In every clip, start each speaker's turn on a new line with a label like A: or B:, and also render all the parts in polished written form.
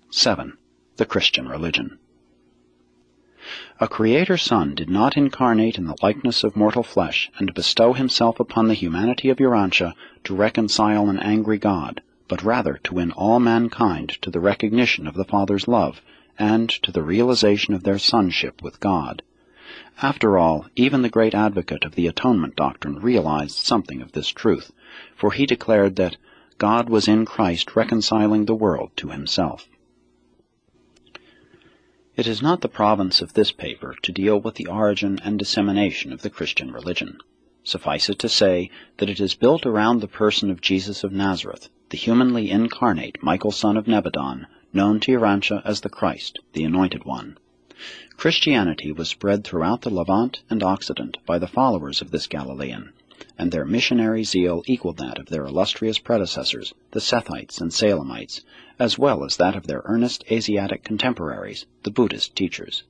A: 7. The Christian Religion. A Creator Son did not incarnate in the likeness of mortal flesh and bestow himself upon the humanity of Urantia to reconcile an angry God, but rather to win all mankind to the recognition of the Father's love and to the realization of their sonship with God. After all, even the great advocate of the atonement doctrine realized something of this truth, for he declared that God was in Christ reconciling the world to himself. It is not the province of this paper to deal with the origin and dissemination of the Christian religion. Suffice it to say that it is built around the person of Jesus of Nazareth, the humanly incarnate Michael son of Nebadon, known to Urantia as the Christ, the Anointed One. Christianity was spread throughout the Levant and Occident by the followers of this Galilean, and their missionary zeal equaled that of their illustrious predecessors, the Sethites and Salemites, as well as that of their earnest Asiatic contemporaries, the Buddhist teachers.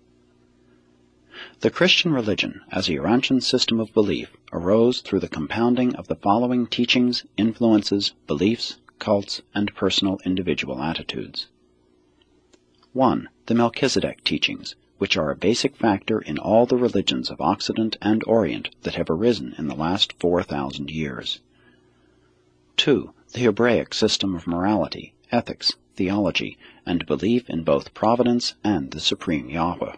A: The Christian religion, as a Urantian system of belief, arose through the compounding of the following teachings, influences, beliefs, cults, and personal individual attitudes. 1. The Melchizedek teachings, which are a basic factor in all the religions of Occident and Orient that have arisen in the last 4,000 years. 2. The Hebraic system of morality, ethics, theology, and belief in both providence and the supreme Yahweh.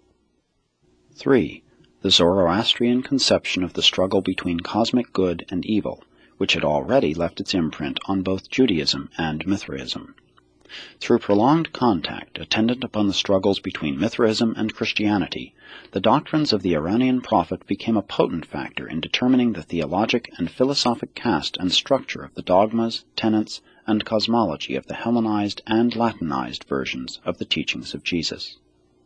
A: 3. The Zoroastrian conception of the struggle between cosmic good and evil, which had already left its imprint on both Judaism and Mithraism. Through prolonged contact attendant upon the struggles between Mithraism and Christianity, the doctrines of the Iranian prophet became a potent factor in determining the theologic and philosophic cast and structure of the dogmas, tenets, and cosmology of the Hellenized and Latinized versions of the teachings of Jesus.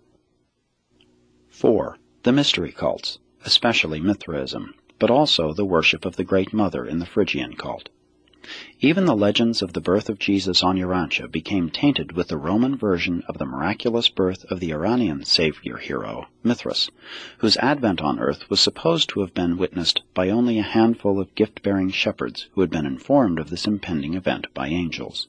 A: 4. The mystery cults, especially Mithraism, but also the worship of the Great Mother in the Phrygian cult. Even the legends of the birth of Jesus on Urantia became tainted with the Roman version of the miraculous birth of the Iranian savior hero, Mithras, whose advent on earth was supposed to have been witnessed by only a handful of gift-bearing shepherds who had been informed of this impending event by angels.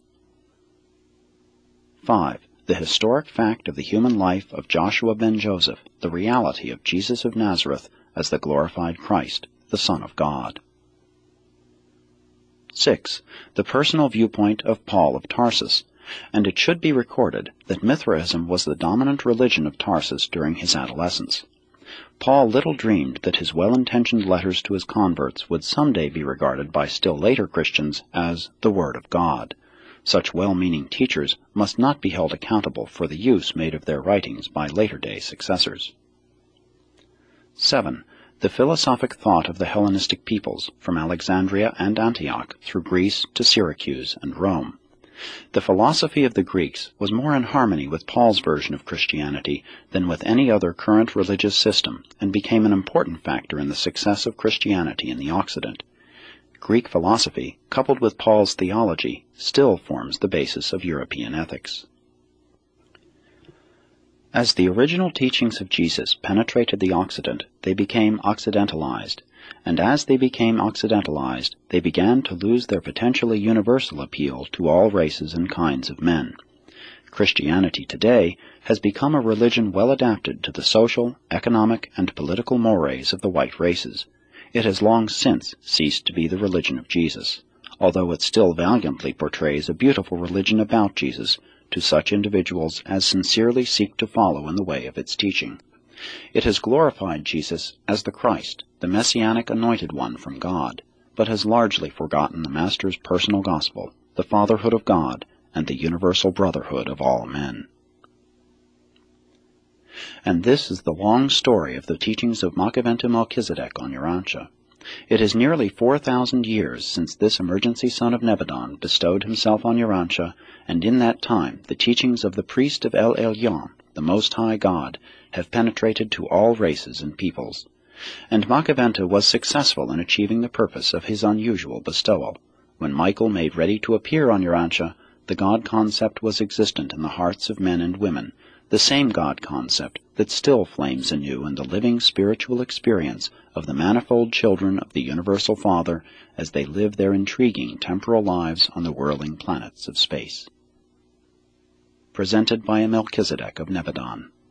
A: 5. The historic fact of the human life of Joshua ben Joseph, the reality of Jesus of Nazareth as the glorified Christ, the Son of God. 6. The personal viewpoint of Paul of Tarsus, and it should be recorded that Mithraism was the dominant religion of Tarsus during his adolescence. Paul little dreamed that his well-intentioned letters to his converts would someday be regarded by still later Christians as the Word of God. Such well-meaning teachers must not be held accountable for the use made of their writings by later-day successors. 7. The philosophic thought of the Hellenistic peoples, from Alexandria and Antioch through Greece to Syracuse and Rome. The philosophy of the Greeks was more in harmony with Paul's version of Christianity than with any other current religious system, and became an important factor in the success of Christianity in the Occident. Greek philosophy, coupled with Paul's theology, still forms the basis of European ethics. As the original teachings of Jesus penetrated the Occident, they became Occidentalized, and as they became Occidentalized, they began to lose their potentially universal appeal to all races and kinds of men. Christianity today has become a religion well adapted to the social, economic, and political mores of the white races. It has long since ceased to be the religion of Jesus, although it still valiantly portrays a beautiful religion about Jesus to such individuals as sincerely seek to follow in the way of its teaching. It has glorified Jesus as the Christ, the Messianic Anointed One from God, but has largely forgotten the Master's personal gospel, the fatherhood of God, and the universal brotherhood of all men. And this is the long story of the teachings of Machaventa Melchizedek on Urantia. It is nearly 4,000 years since this emergency son of Nebadon bestowed himself on Urantia, and in that time the teachings of the priest of El Elyon, the Most High God, have penetrated to all races and peoples. And Machaventa was successful in achieving the purpose of his unusual bestowal. When Michael made ready to appear on Urantia, the God concept was existent in the hearts of men and women, the same God concept that still flames anew in the living spiritual experience of the manifold children of the Universal Father as they live their intriguing temporal lives on the whirling planets of space. presented by a Melchizedek of Nebadon.